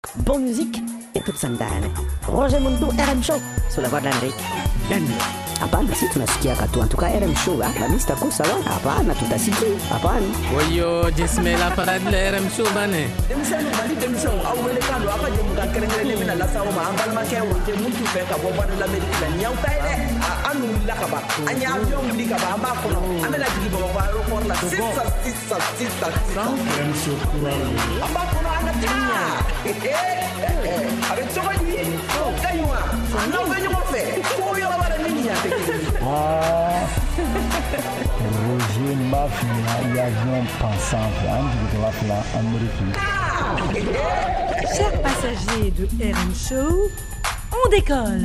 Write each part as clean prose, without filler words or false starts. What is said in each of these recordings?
Bonne musique e tutsandane. Roger Mundo RM Show sulla voix de l'Amérique. Hapana, si tunasikia katu antuka RM Show, la mista kusa wa? Hapana, tutasikia. Hapana. Wayo, jismela parade la RM Show bane. Demisano bali demisano awele kalo apa jemu ka kerengere mina la sawo ma ambal ma kewo je muntu fe ka boba de l'Amérique la nyaw tayde anu la ka ba anya avion li ka ba amba kono amela jigi boba ba aéroport la sissa RM Show amba kono ana tinya avec Sogoni kaywa na venyo mo fe ko yo la ba nini ya Roger Mafia y avion pensant de la Amérique. Chers passagers de RM Show, on décolle.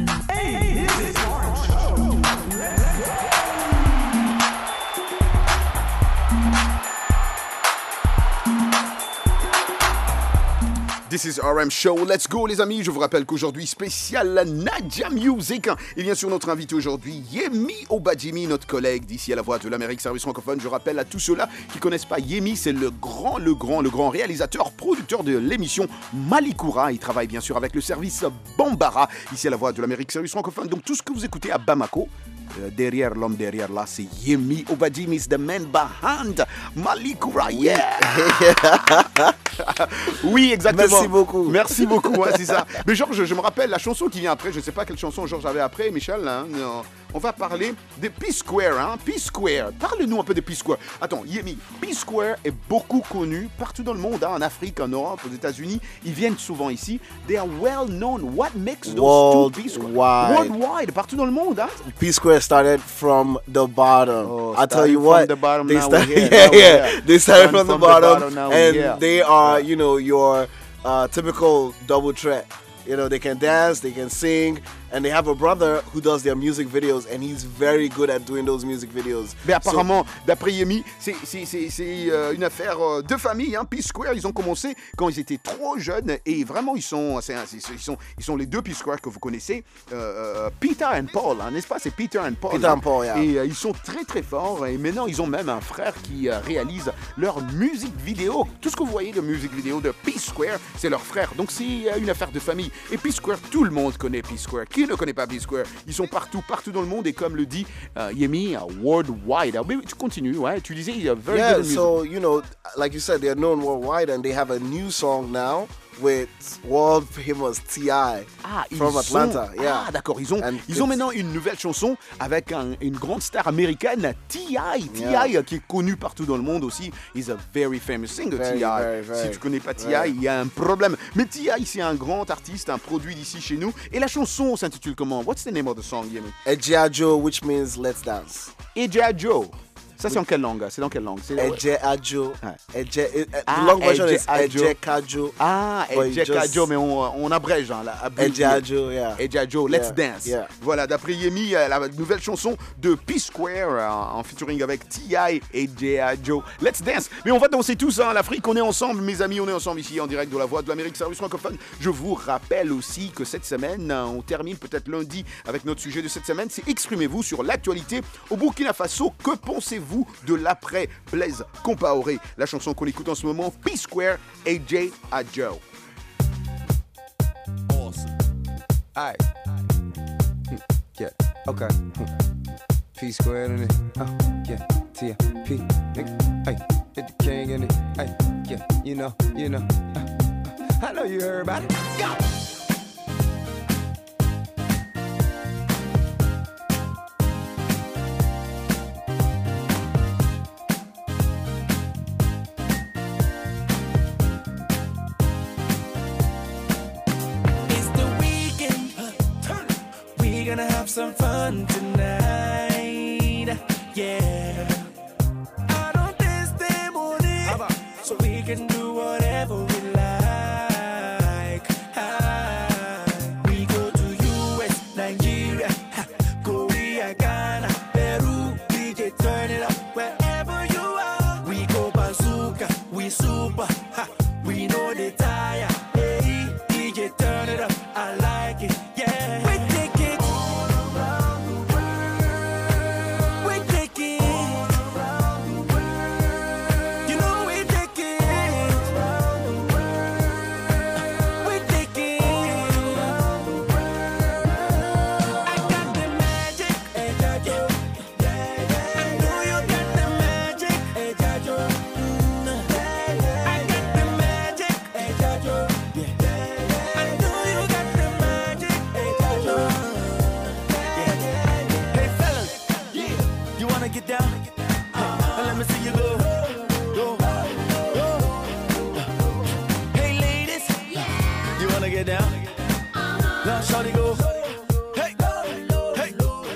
This is RM Show, let's go les amis. Je vous rappelle qu'aujourd'hui, spécial Nadia Music. Et bien sûr, notre invité aujourd'hui, Yemi Obadjimi, notre collègue d'ici à la Voix de l'Amérique, service francophone. Je rappelle à tous ceux-là qui ne connaissent pas Yemi, c'est le grand réalisateur, producteur de l'émission Malikoura. Il travaille bien sûr avec le service Bambara, ici à la Voix de l'Amérique, service francophone. Donc tout ce que vous écoutez à Bamako, derrière l'homme derrière là, c'est Yemi Obadjimi, the man behind Malikoura. Yeah. Oui, exactement. Merci beaucoup, ouais, c'est ça. Mais Georges, je me rappelle la chanson qui vient après. Je ne sais pas quelle chanson Georges avait après, Michel. Hein, on va parler de P-Square. Hein, P-Square. Parle-nous un peu de P-Square. Attends, Yemi, P-Square est beaucoup connu partout dans le monde, hein, en Afrique, en Europe, aux États-Unis. Ils viennent souvent ici. They are well known. What makes those two P-Square? Worldwide, partout dans le monde. Hein? P-Square started from the bottom. Oh, I tell you what, the bottom, they now started, we're here. they started from the bottom, now and they are, you know, your typical double threat. You know, they can dance, they can sing, and they have a brother who does their music videos, and he's very good at doing those music videos. Mais apparemment, d'après Yemi, c'est une affaire de famille. Hein. P-Square, ils ont commencé quand ils étaient trop jeunes, et vraiment, ils sont les deux P-Square que vous connaissez, Peter and Paul, hein, n'est-ce pas? C'est Peter and Paul. Peter and Paul, yeah. Et ils sont très très forts, et maintenant, ils ont même un frère qui réalise leur musique vidéo. Tout ce que vous voyez de musique vidéo de P-Square, c'est leur frère. Donc, c'est une affaire de famille. Et P-Square, tout le monde connaît P-Square. Qui ne connaît pas P-Square? Ils sont partout dans le monde. Et comme le dit Yemi, worldwide. Mais tu continues, ouais. Tu disais, very good music. So, you know, like you said, they're known worldwide, and they have a new song now with world famous T.I. from Atlanta. Ah, d'accord. Ils ont maintenant une nouvelle chanson avec une grande star américaine, T.I. T.I. qui est connu partout dans le monde aussi. He's a very famous singer, T.I. Si tu connais pas T.I., il y a un problème. Mais T.I., c'est un grand artiste, un produit d'ici chez nous. Et la chanson s'intitule comment? What's the name of the song, Yemi? Ejiajo, which means let's dance. Ejiajo. Ça, c'est en quelle langue? C'est dans quelle langue? Ejiajo. The long version is Ejekajo. Ah, Ejekajo, mais on abrège. Hein, Ejiajo, yeah. Ejiajo, Let's Dance. Yeah. Voilà, d'après Yemi, la nouvelle chanson de P-Square en featuring avec T.I. et Ejiajo, Let's Dance. Mais on va danser tous, hein, l'Afrique, on est ensemble, mes amis, on est ensemble ici en direct de la Voix de l'Amérique, service francophone. Je vous rappelle aussi que cette semaine, on termine peut-être lundi avec notre sujet de cette semaine, c'est exprimez-vous sur l'actualité au Burkina Faso. Que pensez-vous de l'après Blaise Compaoré? La chanson qu'on écoute en ce moment, P-Square et Ejiajo. Awesome. Alright. Yeah. Okay. P-Square in it. Yeah. T-P. Hey. Hit the king in it. Hey. Yeah. You know. I know you heard about it. Go. Some fun tonight, yeah. I don't dance them morning, so we can do whatever we like. We go to US, Nigeria, Korea, Ghana, Peru. DJ turn it up wherever you are. We go bazooka, we super, we know they tire. Hey, DJ turn it up, I like it, yeah. get down? Now, shawty go. Hey, hey.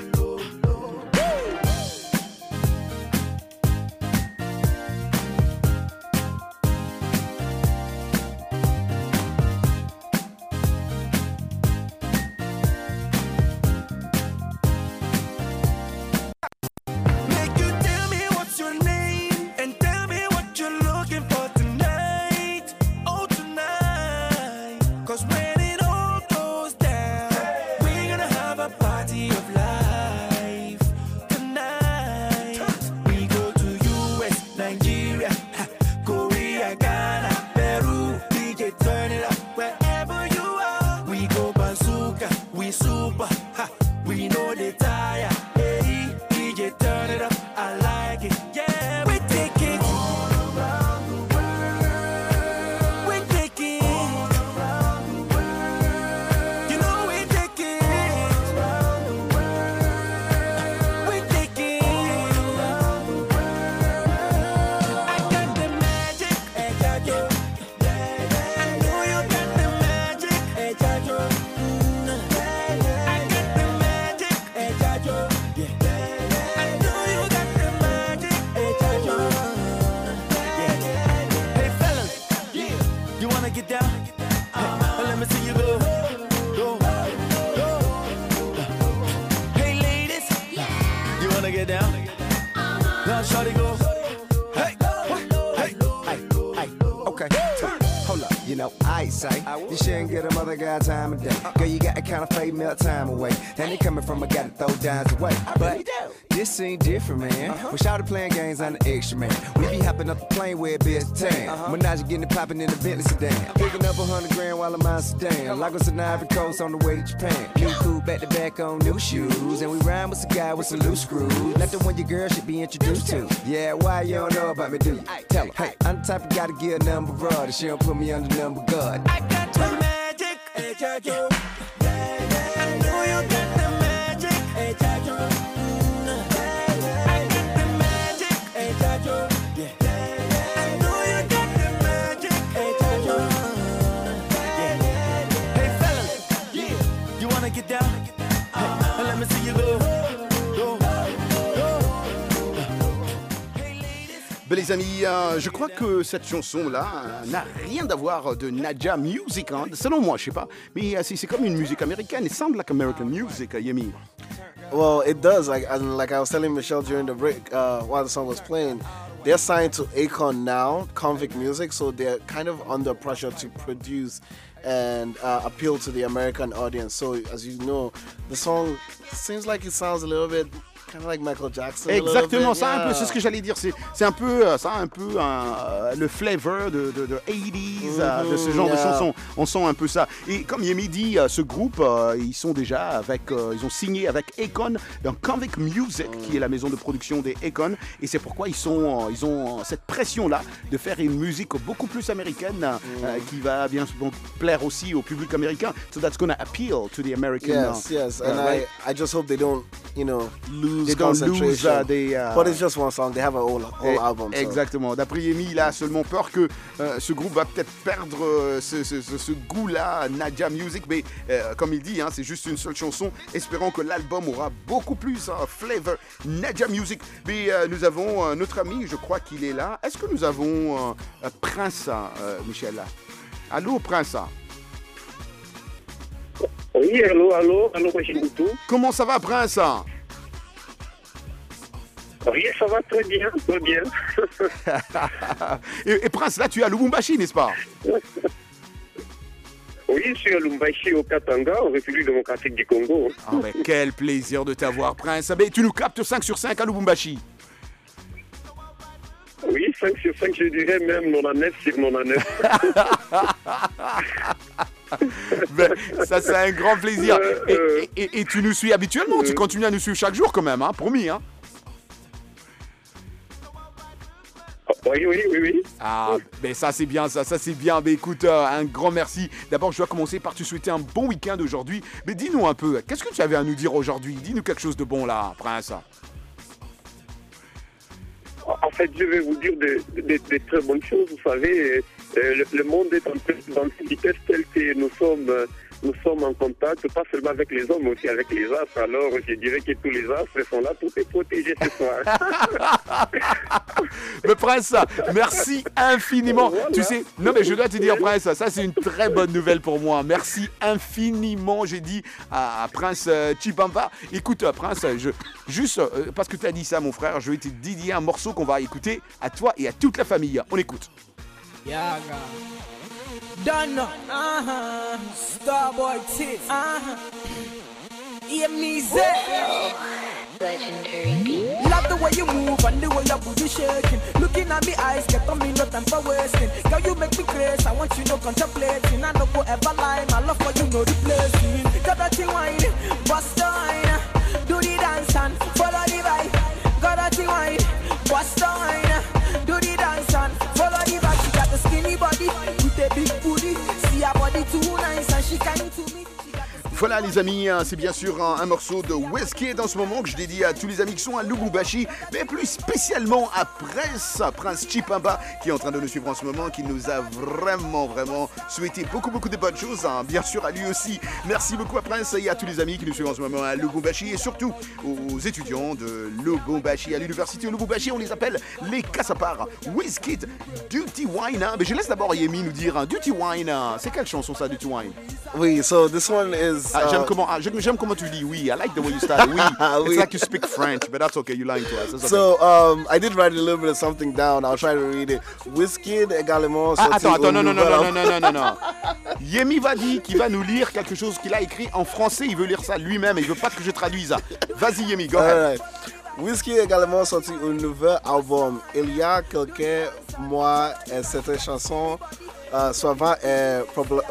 Make you tell me what's your name and tell me what you're looking for tonight. Oh, tonight. 'Cause when it all goes down, we're gonna have a party of life tonight. We go to US, Nigeria, Korea, Ghana, Peru. DJ turn it up wherever you are. We go bazooka, we super, we know they tire. Hey, DJ turn it up, I like it. Yeah, we take it all around the world. We take it all around the world. You know we take it all around the world. We take it all around the world. I got the magic, hey Jajo. I know you got the magic, hey Jajo. I got the magic, hey Jajo. I know you got the magic, hey Jajo. Hey fellas, you wanna get down? Let me see you go. Go. Hey ladies, you wanna get down? Now shawty go. Hey, hey, Hey, okay. Hold up, you know, I say you shouldn't get a mother guy time of day. Girl, you got to kind of fade melt time away. And they coming from, I got to throw dimes away. But this ain't different, man. We shouted playing games on the extra, man. We be hopping up the plane where it be at the tan. Menage getting it popping in the Bentley sedan. Picking up 100 grand while I'm on sedan. Lagos and Ivory Coast on the way to Japan. New cool back to back on new shoes. And we rhyme with a guy with some loose screws. Not the one your girl should be introduced to. Yeah, why you don't know about me, do you? Tell her, hey, I'm the type of guy to get a number broad. She don't put me under number God. I got the magic, hey Jajo. I know you got the magic, hey Jajo. I got the magic, hey Jajo. I know you got the magic, hey Jajo. Hey fellas, you wanna get down? Let me see you go. Ben, les amis, je crois que cette chanson-là n'a rien à voir de Naija Music, hein. Selon moi, je sais pas. Mais c'est comme une musique américaine. It sounds like American music, Yemi. Well, it does. Like I was telling Michelle during the break while the song was playing, they're signed to Akon now, Convict Music, so they're kind of under pressure to produce and appeal to the American audience. So, as you know, the song seems like it sounds a little bit kind of like Michael Jackson. Exactement, ça un peu, c'est ce que j'allais dire. C'est un peu ça, un peu le flavor de 80s, de ce genre de chansons. On sent un peu ça. Et comme Yemi dit, ce groupe, ils sont déjà avec, ils ont signé avec Akon dans Convict Music, qui est la maison de production des Akon. Et c'est pourquoi ils ont cette pression-là de faire une musique beaucoup plus américaine, qui va bien plaire aussi au public américain. So that's gonna appeal to the American. Yes. And right? I just hope they don't, lose They don't lose but it's just one song. They have a whole album. So. Exactement. D'après Yemi, il a seulement peur que ce groupe va peut-être perdre ce goût-là, Naija Music. Mais comme il dit, c'est juste une seule chanson. Espérons que l'album aura beaucoup plus flavor Naija Music. Mais nous avons notre ami, je crois qu'il est là. Est-ce que nous avons Prince, Michel? Allô, Prince? Oui, allô, Washington. Comment ça va, Prince? Oui, ça va très bien, très bien. et Prince, là, tu es à Lubumbashi, n'est-ce pas? Oui, je suis à Lubumbashi, au Katanga, en République démocratique du Congo. Ah, mais quel plaisir de t'avoir, Prince. Mais tu nous captes 5 sur 5 à Lubumbashi. Oui, 5 sur 5, je dirais même 99 sur 99. Ben, ça, c'est un grand plaisir. Et tu nous suis habituellement, tu continues à nous suivre chaque jour quand même, promis. Oui. Ah, ben ça c'est bien, ça c'est bien. Ben écoute, un grand merci. D'abord, je dois commencer par te souhaiter un bon week-end aujourd'hui. Mais dis-nous un peu, qu'est-ce que tu avais à nous dire aujourd'hui? Dis-nous quelque chose de bon là, Prince. En fait, je vais vous dire des très bonnes choses. Vous savez, le monde est en vitesse telle que nous sommes en contact, pas seulement avec les hommes, mais aussi avec les astres. Alors, je dirais que tous les astres sont là pour te protéger ce soir. Mais Prince, merci infiniment. Voilà. Tu sais, non mais je dois te dire Prince, ça c'est une très bonne nouvelle pour moi. Merci infiniment, j'ai dit à Prince Chipamba. Écoute Prince, juste parce que tu as dit ça mon frère, je vais te dédier un morceau qu'on va écouter à toi et à toute la famille. On écoute. Yaga. Done. Starboy Tiff. Easy. Legendary beat. Love the way you move and the way your booty shaking. Looking at me eyes, get on me, no time for wasting. Girl, you make me crazy. I want you no contemplating. I don't go ever lie. My love for you know the place. Got that thing wine, bust the wine. Do the dance and follow the vibe. Got that thing wine, bust the wine. Do the dance and follow the vibe. She got the skinny body with a big booty. See her body too nice and she kind to me. Voilà les amis, c'est bien sûr un morceau de Wizkid en ce moment que je dédie à tous les amis qui sont à Lubumbashi, mais plus spécialement à Prince Chipamba qui est en train de nous suivre en ce moment, qui nous a vraiment souhaité beaucoup de bonnes choses, hein. Bien sûr à lui aussi. Merci beaucoup à Prince et à tous les amis qui nous suivent en ce moment à Lubumbashi et surtout aux étudiants de Lubumbashi, à l'université de Lubumbashi, on les appelle les Kassapar. Wizkid, Dirty Wine, hein. Mais je laisse d'abord Yemi nous dire, hein, Dirty Wine, c'est quelle chanson ça, Dirty Wine? Oui, so this one is... j'aime comment tu dis oui. I like the way you start. Oui. It's like you speak French, but that's okay. You're lying to us. Okay. So I did write a little bit of something down. I'll try to read it. Wizkid également. Attends, non. Yemi va dire qu'il va nous lire quelque chose qu'il a écrit en français. Il veut lire ça lui-même et il veut pas que je traduise. Vas-y Yemi, go ahead. Right. Wizkid également sorti un nouvel album. Il y a quelques mois, cette chanson souvent est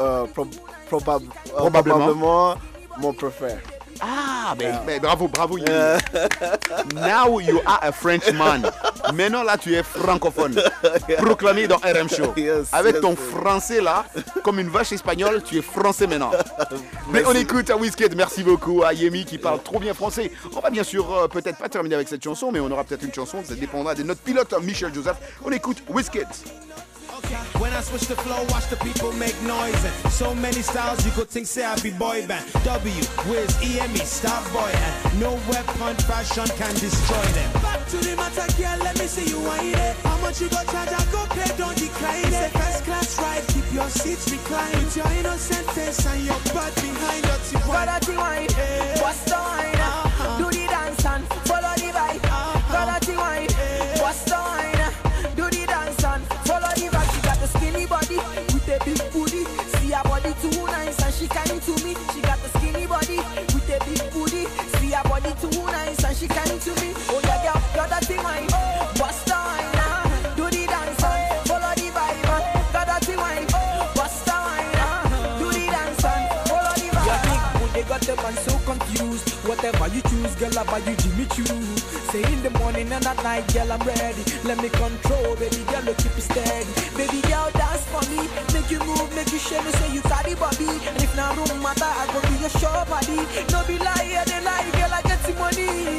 probablement mon préféré. Ah, mais bravo Yemi. Now you are a Frenchman. Maintenant là tu es francophone. Proclamé dans RM Show. Avec ton français là, comme une vache espagnole, tu es français maintenant. Mais on écoute à Wizkid. Merci beaucoup à Yemi qui parle trop bien français. On va bien sûr peut-être pas terminer avec cette chanson, mais on aura peut-être une chanson. Ça dépendra de notre pilote Michel Joseph. On écoute Wizkid. When I switch the flow, watch the people make noise. And so many styles, you could think say I be boy band. W, Wiz, EME, Star Boy. And no weapon, fashion can destroy them. Back to the matter, girl, let me see you whine it. How much you go charge, I go pay, don't decline it. It's a first class ride, keep your seats reclined. With your innocent face and your butt behind dirty wine. Got that wine, bust the wine. Do the dance and follow the vibe. Got that wine, bust the wine. Do the dance and follow the vibe. Skinny body with a big booty. See her body too nice and she kind to me. She got the skinny body with a big booty. See her body too nice and she kind to me. Oh yeah, girl, got that thing wine, bust the wine, do the dance, follow the vibe. Got that thing wine, bust the wine, do the dance, follow the vibe. Yeah, big booty got the man so confused. Whatever you choose, girl, I buy you Jimmy Choo. Say in the morning and at night, girl, I'm ready. Let me control, baby girl, look, keep it steady. Baby girl, dance for me. Make you move, make you shake me, say you carry Bobby. And if now don't matter, I go be your show body. No be lie, they lie, girl, I get some money.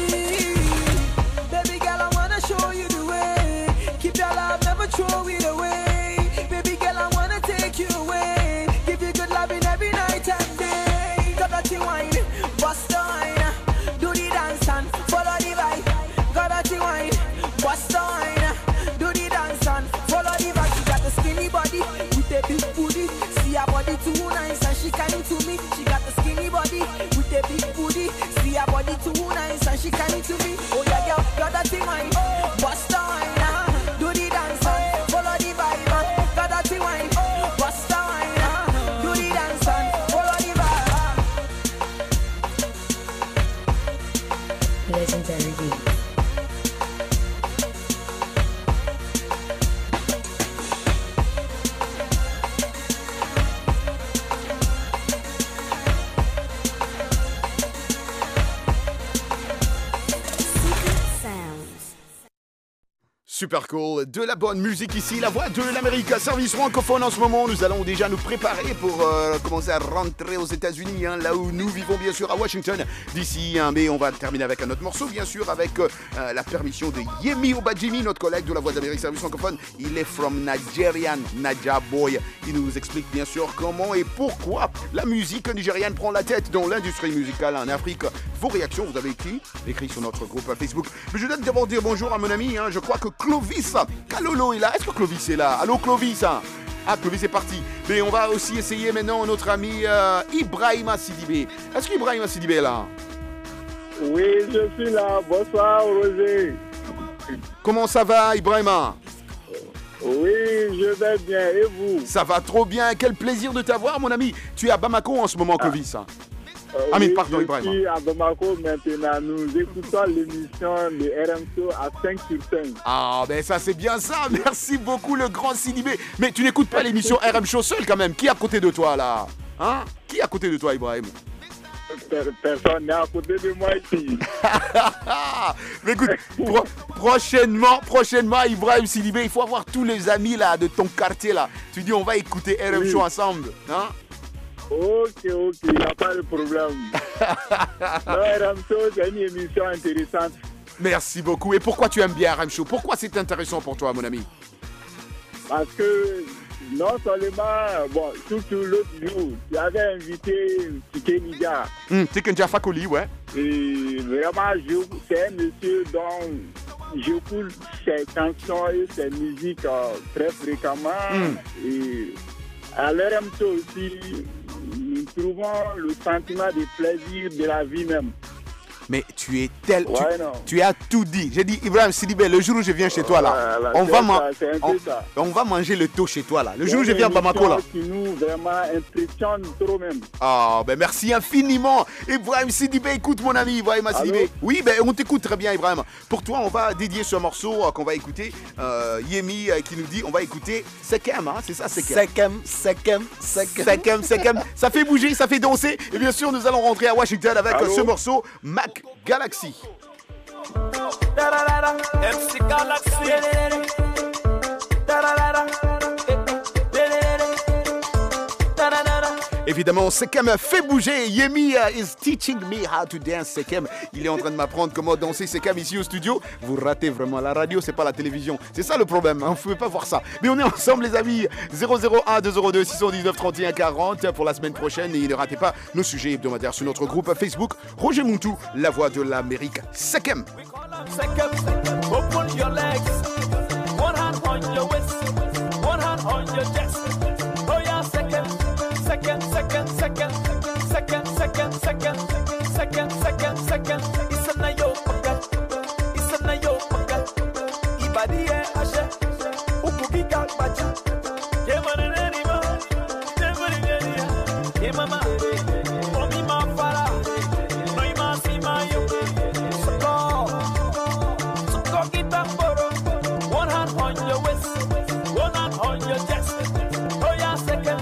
Baby girl, I wanna show you the way. Keep your love, never throw it away. Baby girl, I wanna take you away. Give you good loving every night and day. Got that wine, bust the wine. Do the dance and follow the vibe. Got that wine, bust the wine. Do the dance and follow the vibe. She got the skinny body with a big booty. See her body too nice and she kind to me. She got the skinny body with a big booty. See her body too nice and she kind to me. Oh yeah, girl, got that wine, bust the wine. Do the dance and follow the vibe. Got that wine, bust the wine. Do the dance and follow the vibe. Legendary beat. Super cool, de la bonne musique ici, la voix de l'Amérique, service francophone en ce moment. Nous allons déjà nous préparer pour commencer à rentrer aux États-Unis, hein, là où nous vivons bien sûr à Washington d'ici. Hein, mais on va terminer avec un autre morceau, bien sûr, avec la permission de Yemi Obajimi, notre collègue de la voix d'Amérique, service francophone. Il est from Nigerian, Naija Boy. Il nous explique bien sûr comment et pourquoi la musique nigériane prend la tête dans l'industrie musicale en Afrique. Vos réactions, vous avez écrit sur notre groupe Facebook. Mais je dois d'abord dire bonjour à mon ami, hein, je crois que Clovis Kalolo est là. Est-ce que Clovis est là? Allô Clovis? Ah, Clovis est parti. Mais on va aussi essayer maintenant notre ami Ibrahima Sidibé. Est-ce qu'Ibrahima Sidibé est là? Oui, je suis là. Bonsoir Roger. Comment ça va Ibrahima? Oui, je vais bien. Et vous? Ça va trop bien. Quel plaisir de t'avoir mon ami. Tu es à Bamako en ce moment Clovis. Oui, pardon, Ibrahima. Je suis à Bamako maintenant. Nous écoutons l'émission de RM Show à 5 sur 5. Ah, ben ça c'est bien ça. Merci beaucoup le grand Sidibé. Mais tu n'écoutes pas l'émission RM Show seul quand même. Qui est à côté de toi là? Hein? Qui est à côté de toi Ibrahima? Personne n'est à côté de moi ici. Mais écoute, prochainement Ibrahim Sidibé, il faut avoir tous les amis là de ton quartier là. Tu dis on va écouter RM Show ensemble. Hein? Ok, il n'y a pas de problème. RM Show, c'est une émission intéressante. Merci beaucoup. Et pourquoi tu aimes bien RM Show? Pourquoi c'est intéressant pour toi, mon ami? Parce que non seulement, bon, surtout l'autre jour, tu avais invité Tikenija. Tikenija Fakoli, ouais. Et vraiment, c'est un monsieur dont j'écoute ses chansons et ses musiques très fréquemment. Et à l'RM Show aussi, nous trouvons le sentiment de plaisir de la vie même. Mais tu es tu as tout dit. J'ai dit Ibrahim Sidibé, le jour où je viens chez toi là, on va manger le taux chez toi là. Le jour où je viens à Bamako là. Qui nous vraiment impressionne trop même. Ah ben merci infiniment Ibrahim Sidibé. Écoute mon ami Ibrahim Sidibé. Oui ben on t'écoute très bien Ibrahim. Pour toi on va dédier ce morceau qu'on va écouter. Yemi qui nous dit on va écouter Sekem, hein, c'est ça Sekem. Sekem. Ça fait bouger, ça fait danser. Et bien sûr nous allons rentrer à Washington avec ce morceau Mac Galaxy. MC Galaxy. Évidemment, Sekem fait bouger. Yemi is teaching me how to dance. Sekem, il est en train de m'apprendre comment danser. Sekem ici au studio. Vous ratez vraiment la radio, c'est pas la télévision. C'est ça le problème, hein. Vous pouvez pas voir ça. Mais on est ensemble les amis. 001 202 619 31 40 pour la semaine prochaine. Et ne ratez pas nos sujets hebdomadaires sur notre groupe Facebook. Roger Muntu, la voix de l'Amérique. Sekem. Sekem, open your legs. One hand on your waist. One hand on your chest. Oh yeah, Sekem. Second. It's a yo pocket. It's a yo pocket. Ibadi ashe. Ukuki kakbacha. Yemane neriba. Yemama. Omi ma fara. Noi ma sima yo. Soko kitamboro. One hand on your waist. One hand on your chest. Oh yeah, second.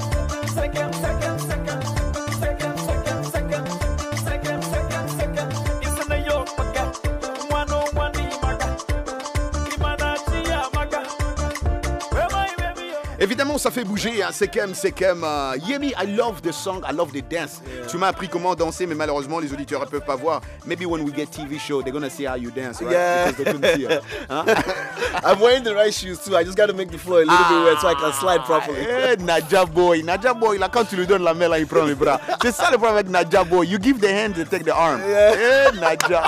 Évidemment, ça fait bouger, hein. Sekem. Yemi, I love the song, I love the dance. Yeah. Tu m'as appris comment danser, mais malheureusement, les auditeurs ne peuvent pas voir. Maybe when we get TV show, they're gonna see how you dance, right? Yeah. Because they couldn't see it. Huh? I'm wearing the right shoes too. I just got to make the floor a little bit wet so I can slide properly. Naija Boy, là, quand tu lui donnes la main, là, il prend le bras. C'est ça le problème avec Naija Boy. You give the hand, they take the arm. Yeah. Naija.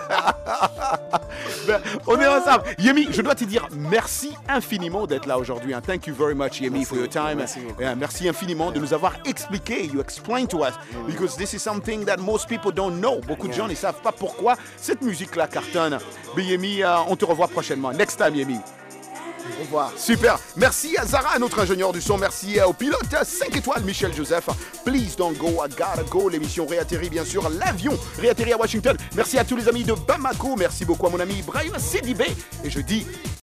Ben, on est ensemble. Yemi, je dois te dire merci infiniment d'être là aujourd'hui. Hein. Thank you very much, Yemi, for your time. Merci infiniment de nous avoir expliqué. You explained to us because this is something that most people don't know. Beaucoup de gens ne savent pas pourquoi cette musique-là cartonne. Mais Yemi, on te revoit prochainement. Next time, Yemi. Au revoir. Super. Merci à Zara, notre ingénieur du son. Merci au pilote 5 étoiles, Michel Joseph. Please don't go, I gotta go. L'émission réatterrit, bien sûr. L'avion réatterrit à Washington. Merci à tous les amis de Bamako. Merci beaucoup à mon ami Ibrahim Sidibé. Et je dis